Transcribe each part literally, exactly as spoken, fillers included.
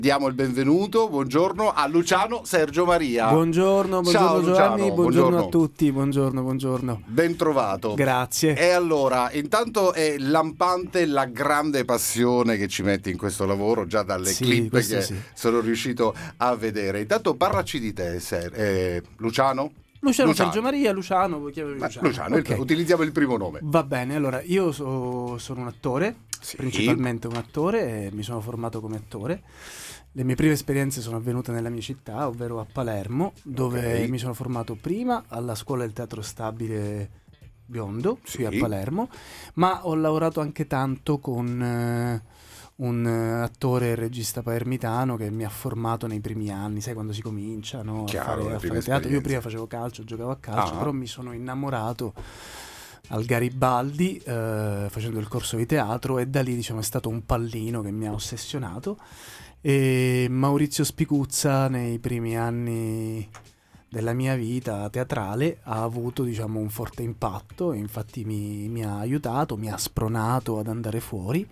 Diamo il benvenuto, buongiorno a Luciano Sergio Maria. Buongiorno, buongiorno Ciao, Giovanni, Luciano, buongiorno, buongiorno a tutti, buongiorno, buongiorno. Ben trovato. Grazie. E allora, intanto è lampante la grande passione che ci metti in questo lavoro, già dalle Sì, clip questo che sì. sono riuscito a vedere. Intanto parlaci di te, Ser- eh, Luciano? Luciano, Luciano. Sergio Maria, Luciano, vuoi chiamarmi Beh, Luciano? Luciano, Ok. utilizziamo il primo nome. Va bene, allora io so- sono un attore, Sì. principalmente un attore, e mi sono formato come attore. Le mie prime esperienze sono avvenute nella mia città, ovvero a Palermo, dove Ok. mi sono formato prima alla scuola del teatro stabile Biondo, Sì. qui a Palermo, ma ho lavorato anche tanto con eh, un eh, attore e regista palermitano che mi ha formato nei primi anni, sai quando si comincia, no, Chiaro, a le fare, a prime fare teatro. Io esperienze. prima facevo calcio, giocavo a calcio, Ah. però mi sono innamorato al Garibaldi eh, facendo il corso di teatro, e da lì diciamo è stato un pallino che mi ha ossessionato. E Maurizio Spicuzza nei primi anni della mia vita teatrale ha avuto diciamo un forte impatto, e infatti mi, mi ha aiutato, mi ha spronato ad andare fuori.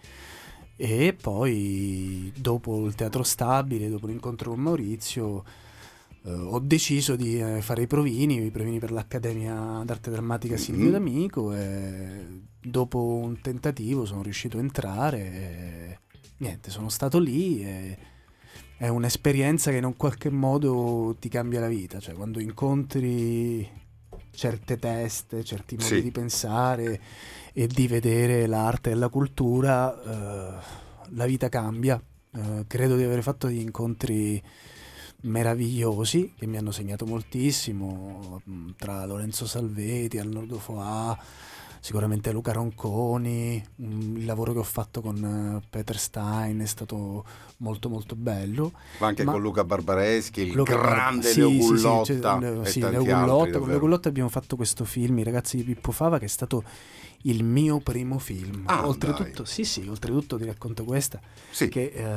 E poi dopo il teatro stabile, dopo l'incontro con Maurizio, eh, ho deciso di eh, fare i provini, i provini per l'Accademia d'Arte Drammatica Silvio Mhm. D'Amico, e dopo un tentativo sono riuscito a entrare e niente, sono stato lì, e è un'esperienza che in un qualche modo ti cambia la vita, cioè quando incontri certe teste, certi modi Sì. di pensare e di vedere l'arte e la cultura, eh, la vita cambia. Eh, credo di aver fatto degli incontri meravigliosi che mi hanno segnato moltissimo, mh, tra Lorenzo Salveti, Arnoldo Foà, sicuramente Luca Ronconi. mh, il lavoro che ho fatto con eh, Peter Stein è stato molto molto bello. Ma anche Ma- con Luca Barbareschi, il Luca Bar- grande sì, Leo sì, sì, Gullotta cioè, Leo- e sì, tanti Leo altri, Gullotta. Con Leo davvero. Gullotta abbiamo fatto questo film, I ragazzi di Pippo Fava, che è stato il mio primo film. Ah, oltretutto, dai. sì, sì, oltretutto ti racconto questa, Sì. che eh,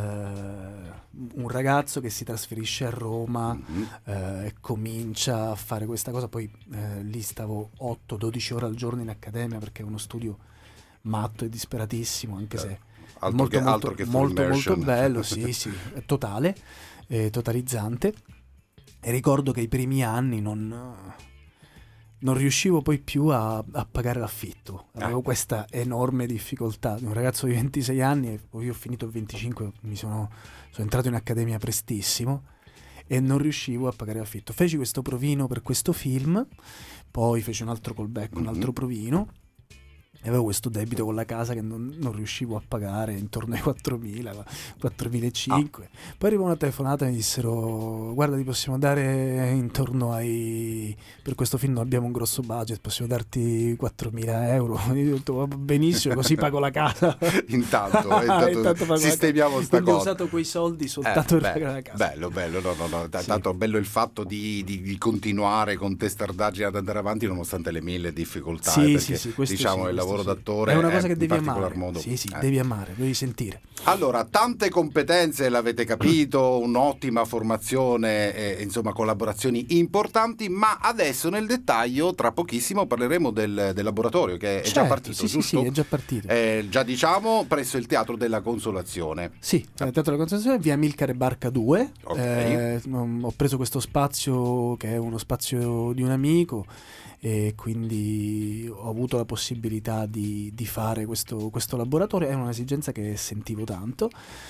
un ragazzo che si trasferisce a Roma Mhm. eh, e comincia a fare questa cosa. Poi eh, lì stavo otto dodici ore al giorno in accademia, perché è uno studio matto e disperatissimo, anche se Altro è molto che- molto, altro che full molto, molto immersion. bello, sì, sì, è totale, eh, totalizzante. E ricordo che i primi anni non, non riuscivo poi più a, a pagare l'affitto. Avevo Ah. questa enorme difficoltà. Un ragazzo di ventisei anni, e poi io ho finito a venticinque, mi sono, sono entrato in accademia prestissimo e non riuscivo a pagare l'affitto. Feci questo provino per questo film, poi feci un altro callback, un Mhm. altro provino, e avevo questo debito con la casa che non, non riuscivo a pagare, intorno ai quattromila, quattromilacinquecento. Poi arrivò una telefonata e mi dissero: guarda, ti possiamo dare intorno ai... per questo film non abbiamo un grosso budget, possiamo darti quattromila euro. Io ho detto: va benissimo, così pago la casa. Intanto, eh, intanto Intanto pago la sistemiamo casa. sta Quindi ho cosa. usato quei soldi Eh, soltanto per beh, pagare la casa. bello, bello, no, no, no. T- Sì. Tanto bello il fatto di, di- di continuare con testardaggini ad andare avanti nonostante le mille difficoltà, Sì, eh, sì, perché sì, questo diciamo sì, il questo lavoro sì. d'attore è una cosa che in devi particolar amare. modo. Sì, sì, eh. devi amare, devi sentire. Allora, tante competenze, l'avete capito, un'ottima formazione, eh, insomma collaborazioni importanti, ma adesso nel dettaglio, tra pochissimo, parleremo del, del laboratorio che è già Certo, partito, sì, sì, giusto? sì, è già partito. Eh, già diciamo presso il Teatro della Consolazione. Sì, eh, Teatro della Consolazione, via Amilcare Barca due. Ok. Eh, mm, ho preso questo spazio che è uno spazio di un amico, e quindi ho avuto la possibilità di, di fare questo, questo laboratorio. È un'esigenza che sentivo tanto.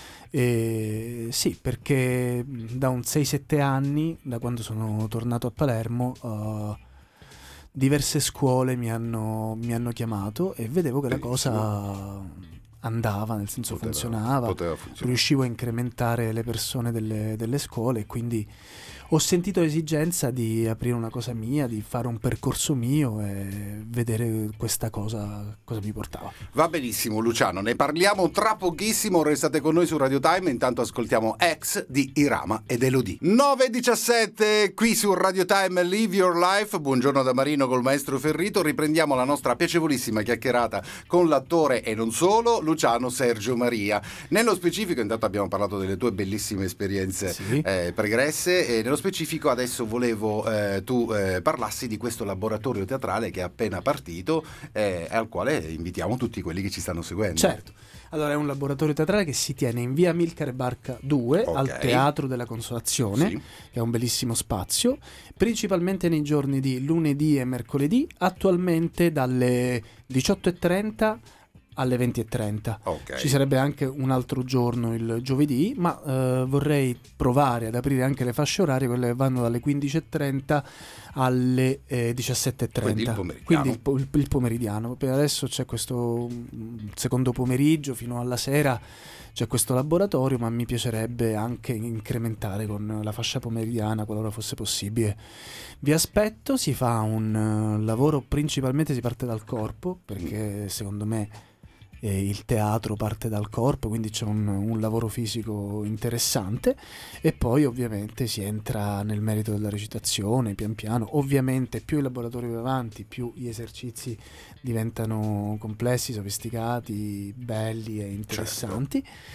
E sì, perché da un sei sette anni, da quando sono tornato a Palermo, uh, diverse scuole mi hanno, mi hanno chiamato, e vedevo che la Benissimo. cosa andava, nel senso Poteva- funzionava. poteva funzionare. Riuscivo a incrementare le persone delle, delle scuole, e quindi ho sentito l'esigenza di aprire una cosa mia, di fare un percorso mio e vedere questa cosa cosa mi portava. Va benissimo Luciano, ne parliamo tra pochissimo, restate con noi su Radio Time, intanto ascoltiamo Ex di Irama ed Elodie. nove e diciassette qui su Radio Time, Live Your Life. Buongiorno da Marino col maestro Ferrito, riprendiamo la nostra piacevolissima chiacchierata con l'attore e non solo, Luciano Sergio Maria. Nello specifico, intanto abbiamo parlato delle tue bellissime esperienze Sì. eh, pregresse, e nello specifico adesso volevo eh, tu eh, parlassi di questo laboratorio teatrale che è appena partito e eh, al quale invitiamo tutti quelli che ci stanno seguendo. Certo. Allora, è un laboratorio teatrale che si tiene in via Amilcare Barca due, okay, al Teatro della Consolazione, sì, che è un bellissimo spazio, principalmente nei giorni di lunedì e mercoledì, attualmente dalle diciotto e trenta alle venti e trenta. Okay. Ci sarebbe anche un altro giorno il giovedì, ma eh, vorrei provare ad aprire anche le fasce orarie, quelle che vanno dalle quindici e trenta alle eh, diciassette e trenta. Quindi il pomeridiano. Quindi il, po- il, il pomeridiano. Per adesso c'è questo secondo pomeriggio fino alla sera, c'è questo laboratorio, ma mi piacerebbe anche incrementare con la fascia pomeridiana qualora fosse possibile. Vi aspetto, si fa un uh, lavoro, principalmente si parte dal corpo, perché secondo me eh, il teatro parte dal corpo, quindi c'è un, un lavoro fisico interessante, e poi ovviamente si entra nel merito della recitazione pian piano. Ovviamente più il laboratorio va avanti, più gli esercizi diventano complessi, sofisticati, belli e interessanti. Certo.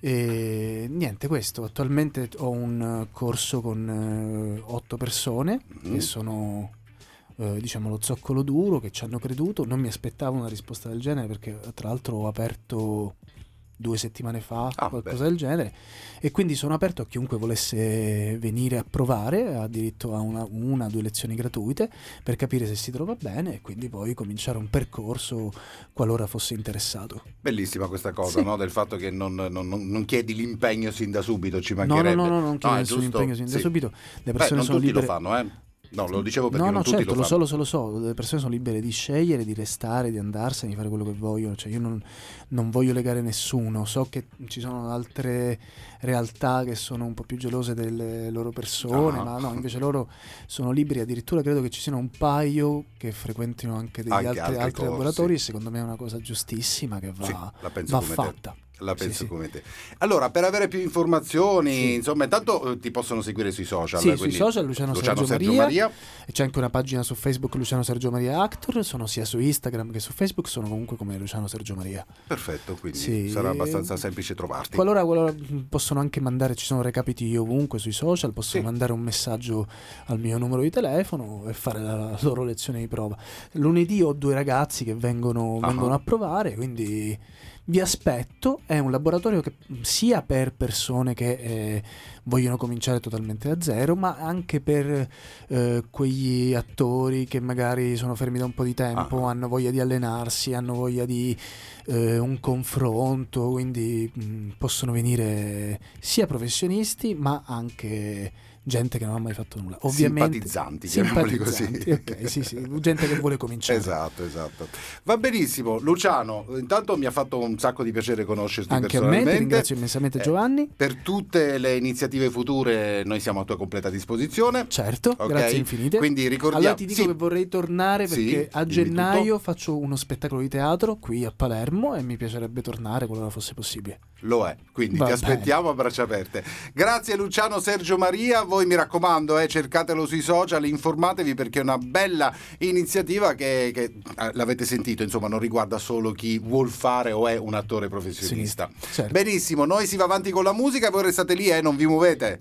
E niente, questo. Attualmente ho un corso con eh, otto persone mm. che sono eh, diciamo lo zoccolo duro, che ci hanno creduto. Non mi aspettavo una risposta del genere, perché tra l'altro ho aperto due settimane fa, ah, qualcosa beh. del genere, e quindi sono aperto a chiunque volesse venire a provare. Ha diritto a una, una due lezioni gratuite per capire se si trova bene, e quindi poi cominciare un percorso qualora fosse interessato. Bellissima questa cosa, sì, no? Del fatto che non, non, non chiedi l'impegno sin da subito, ci mancherebbe. No, no, no, no non chiedo no, nessun impegno sin da sì. subito. Le persone Beh, non sono tutti libere... lo fanno, eh? No, lo dicevo perché no, non no, tutti certo, lo lo fanno. so, lo so, lo so. Le persone sono libere di scegliere, di restare, di andarsene, di fare quello che vogliono. Cioè io non, non voglio legare nessuno. So che ci sono altre realtà che sono un po' più gelose delle loro persone, ah. ma no, invece loro sono liberi. Addirittura credo che ci siano un paio che frequentino anche degli anche altri, altri, altri laboratori, e secondo me è una cosa giustissima che va, sì, la penso va come fatta. Te. La penso sì, come te. Allora, per avere più informazioni, sì, insomma, intanto eh, ti possono seguire sui social. Sì, sui social Luciano, Luciano Sergio, Sergio Maria. Maria. E c'è anche una pagina su Facebook, Luciano Sergio Maria Actor. Sono sia su Instagram che su Facebook, sono comunque come Luciano Sergio Maria. Perfetto, quindi sì, sarà abbastanza semplice trovarti. Qualora, qualora possono anche mandare, ci sono recapiti ovunque sui social, possono sì. mandare un messaggio al mio numero di telefono e fare la loro lezione di prova. Lunedì ho due ragazzi che vengono, uh-huh. vengono a provare, quindi vi aspetto. È un laboratorio che sia per persone che eh, vogliono cominciare totalmente da zero, ma anche per eh, quegli attori che magari sono fermi da un po' di tempo, ah. hanno voglia di allenarsi, hanno voglia di eh, un confronto, quindi mh, possono venire sia professionisti ma anche gente che non ha mai fatto nulla, ovviamente simpatizzanti, simpatizzanti così. Okay, sì, sì, gente che vuole cominciare. Esatto, esatto. Va benissimo, Luciano, intanto mi ha fatto un sacco di piacere conoscerti anche personalmente. A me, ti ringrazio immensamente eh, Giovanni. Per tutte le iniziative future noi siamo a tua completa disposizione. Certo, okay? Grazie infinite. Quindi ricordiamo. Allora ti dico sì. che vorrei tornare perché sì, a gennaio faccio uno spettacolo di teatro qui a Palermo e mi piacerebbe tornare qualora fosse possibile. Lo è, quindi Va ti aspettiamo a braccia aperte. Grazie Luciano Sergio Maria, voi mi raccomando eh, cercatelo sui social, informatevi perché è una bella iniziativa che, che eh, l'avete sentito, insomma non riguarda solo chi vuol fare o è un attore professionista. Sì, certo. Benissimo, noi si va avanti con la musica e voi restate lì e eh, non vi muovete.